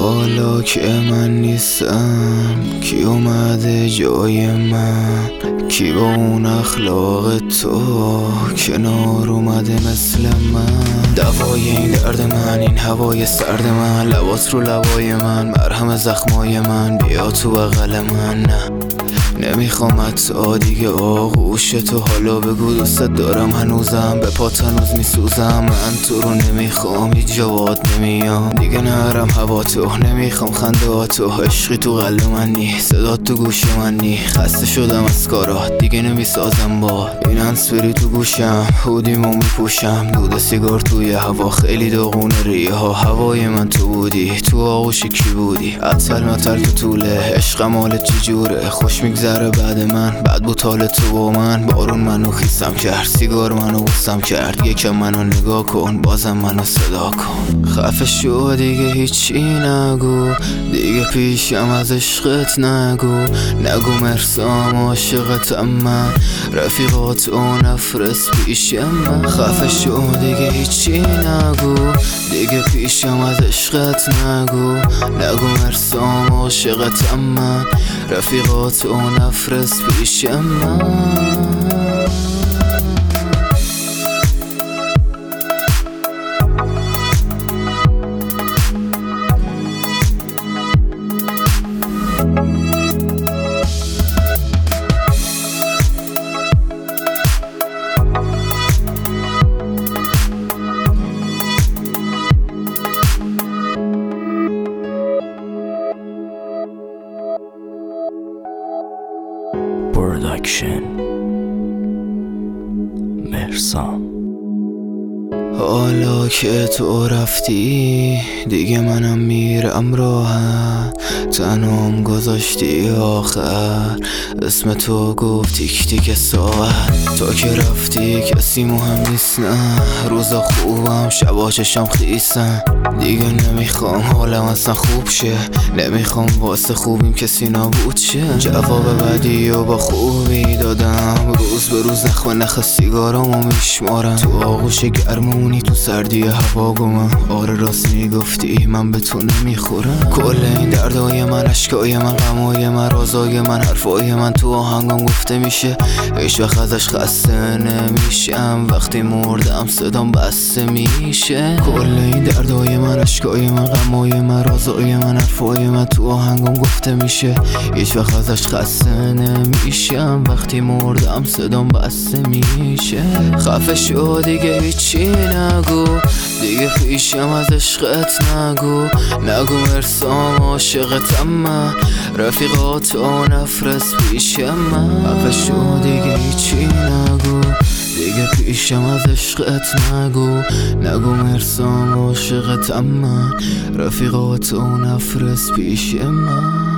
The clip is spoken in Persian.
حالا که من نیستم کی اومده جای من؟ کی با اون اخلاق تو کنار اومده مثل من؟ دوای این درد من، این هوای سرد من، لبات رو لبای من، مرهم زخمای من، بیا تو بغل من. نه نمیخوام حتی دیگه آغوش تو، حالا بگو دوست دارم هنوزم، به پات هنوز میسوزم. من تو رو نمیخوام، هیچ جواد نمیام دیگه، نرم هوا تو، نمیخوام خنده تو، عشقی تو قلب من نی، صدات تو گوش من نی، خسته شدم از کارات دیگه نمیسازم با این هنسفری تو گوشم، هودیمو میپوشم، دود سیگار توی هوا، خیلی داغون ریه ها، هوای من تو بودی، تو آغوش کی بودی، عطل مطل تو طوله، عشقم حالت چجوره، خوش میگذره بعد من، بعد بود حال تو با من، بارون منو خیسم کرد، سیگار منو بوسم کرد، یکم منو نگاه کن، بازم منو صدا کن، خفه شو دیگه هیچی نگو، دیگه پیشم از عشقت نگو، نگو مرسام عاشقتم من، رفیقاتو نفرست پیشم من، خفه شو دیگه هیچی نگو، دیگه پیشم از عشقت نگو، نگو مرسام عاشقتم من، رفیقاتو نفرست پیشم من. پروداکشن مرسام. حالا که تو رفتی دیگه منم میرم راحت، تنم گذاشتی آخر، اسم تو گفت تیک تیک ساعت، تو که رفتی کسی مهم نیست، نه روزا خوبم شبا چشم خیسن، دیگه نمیخوام حالم اصلا خوب شه، نمیخوام واسه خوبیم کسی نبود شه، جواب بدی و با خوبی دادم، روز به روز نخ سیگارامو میشمارم، تو آغوش گرمونی تو سردی هوا گمم، آره راست میگفتی من به تو نمیخورم، کل این دردای من، اشکای من، غمای من، رازای من، حرفای من تو آهنگام گفته میشه، هیچ وقت ازش خسته نمیشم، وقتی مردم صدام بسته میشه، کل این دردای من، اشکای من، غمای من، رازای من، حرفای من تو آهنگام گفته میشه، هیچ وقت ازش خسته نمیشم، وقتی مردم صدام بسته میشه، خفه شو دیگه هیچی نگو، دیگه پیشم از عشقت نگو، نگو مرسام عاشقتم من، رفیقاتو نفرست پیشم من، خفه شو دیگه هیچی نگو، دیگه پیشم از عشقت نگو، نگو مرسام عاشقتم من، رفیقاتو نفرست پیش من.